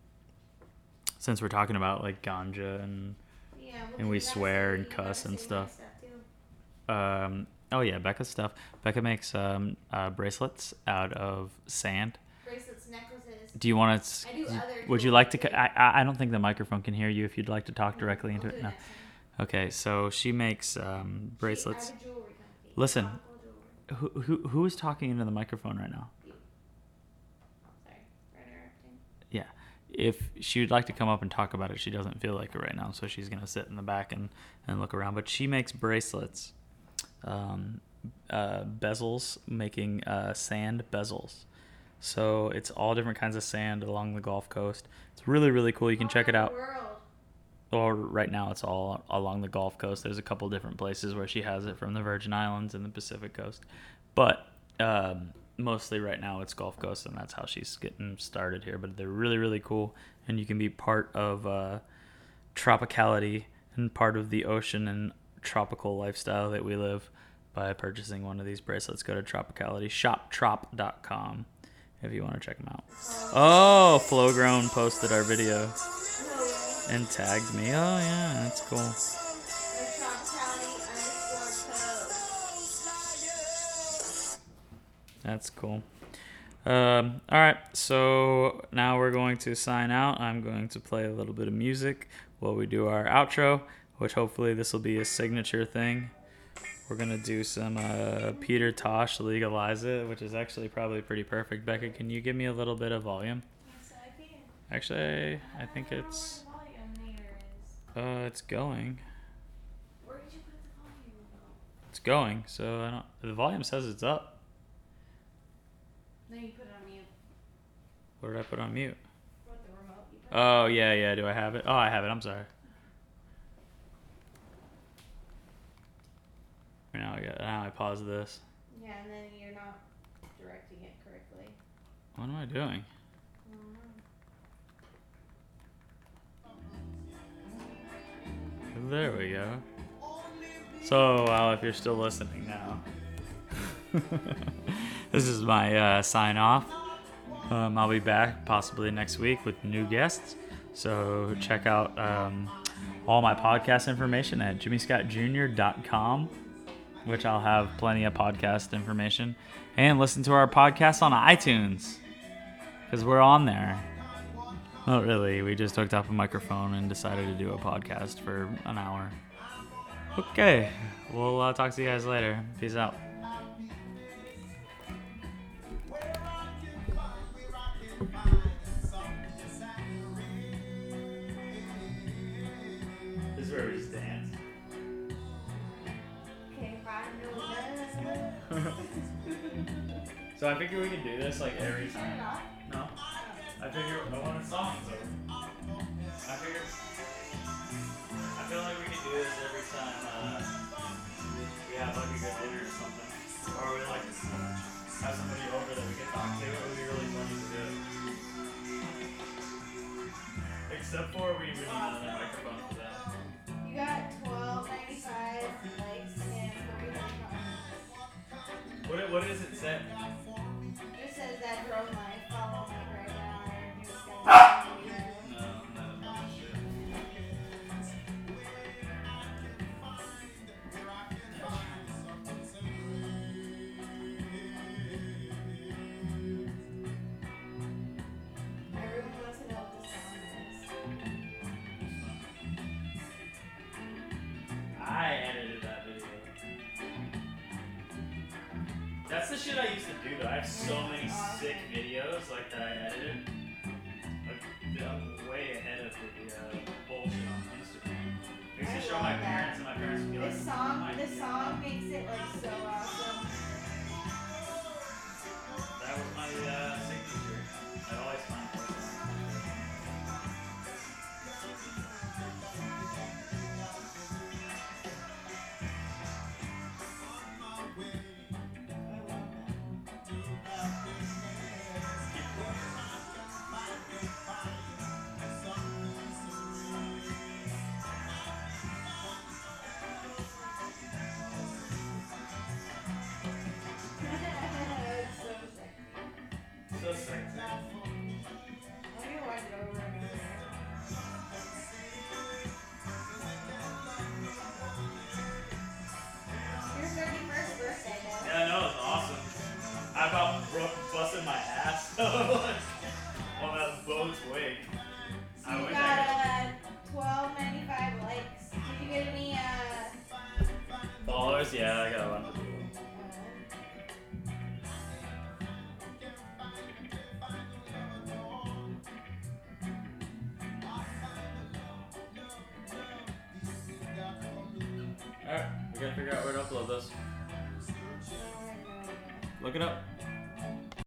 since we're talking about like ganja and Yeah. And do we that, swear so and you gotta cuss and say my stuff. too. um. Oh yeah, Becca's stuff. Becca makes um uh, bracelets out of sand. Bracelets, necklaces. Do you want I do to? other Would you tools, like to? too. co- I I I don't think the microphone can hear you. If you'd like to talk directly We'll into do it, no. next time. Okay, so she makes um She- bracelets. I have a jewelry company. Listen. Tropical jewelry. Who who who is talking into the microphone right now? Sorry for interrupting. Yeah. If she would like to come up and talk about it, she doesn't feel like it right now, so she's gonna sit in the back and, and look around. But she makes bracelets, um, uh, bezels, making uh, sand bezels. So it's all different kinds of sand along the Gulf Coast. It's really, really cool. You can check it out. Or right now it's all along the Gulf Coast. There's a couple different places where she has it from the Virgin Islands and the Pacific Coast. But um, mostly right now it's Gulf Coast, and that's how she's getting started here. But they're really, really cool. And you can be part of uh, tropicality and part of the ocean and tropical lifestyle that we live by purchasing one of these bracelets. Go to tropicality shop trop dot com if you want to check them out. Oh, Flowgrown posted our video and tagged me. Oh yeah, that's cool. That's cool. Um, all right, so now we're going to sign out. I'm going to play a little bit of music while we do our outro, which hopefully this will be a signature thing. We're going to do some uh, Peter Tosh, Legalize It, which is actually probably pretty perfect. Becca, can you give me a little bit of volume? Yes, I can. Actually, I think it's uh, it's going. Where did you put the volume? It's going, so I don't. The volume says it's up. No, you put it on mute. What did I put on mute? What, the remote you put Oh yeah, yeah. Do I have it? Oh, I have it. I'm sorry. Now I got. Now I pause this. Yeah, and then you're not directing it correctly. What am I doing? There we go. So, well, if you're still listening now, this is my uh, sign off. Um, I'll be back possibly next week with new guests. So check out um, all my podcast information at jimmy scott junior dot com, which I'll have plenty of podcast information. And listen to our podcast on iTunes, because we're on there. Not really. We just hooked up a microphone and decided to do a podcast for an hour. Okay. We'll uh, talk to you guys later. Peace out. This is where we just dance. Okay, fine. So I figure we can do this like every time. No? I figure I want a song over. I figure I feel like we can do this every time uh, we have like a good dinner or something. Or we like have somebody over that we can talk to. It would be really funny to do. Except for we would need another microphone for that. You got twelve ninety-five likes and forty-nine comments. What what does it say? It says that drone life. Follow me right now. And you're just gonna No, no, no shit. Everyone wants to know what the song is. I edited that video. That's the shit I used to do though. I have so many sick videos like that I edited. Like I'm way ahead of the uh, bullshit on Instagram. I used to show my parents and my parents would be like, This song, "My this song makes it like so awesome. That was my uh, signature. I always find it. It's so sexy. So sexy. I'm gonna watch it over and over. Your thirty-first birthday, though. Yeah, no, it's awesome. I about broke, busted my ass on that boat's wake. So I you wish got I uh, twelve ninety-five likes. Did you get any uh, could. Followers? Yeah, I got a bunch of people. Alright, we gotta figure out where to upload this. Look it up.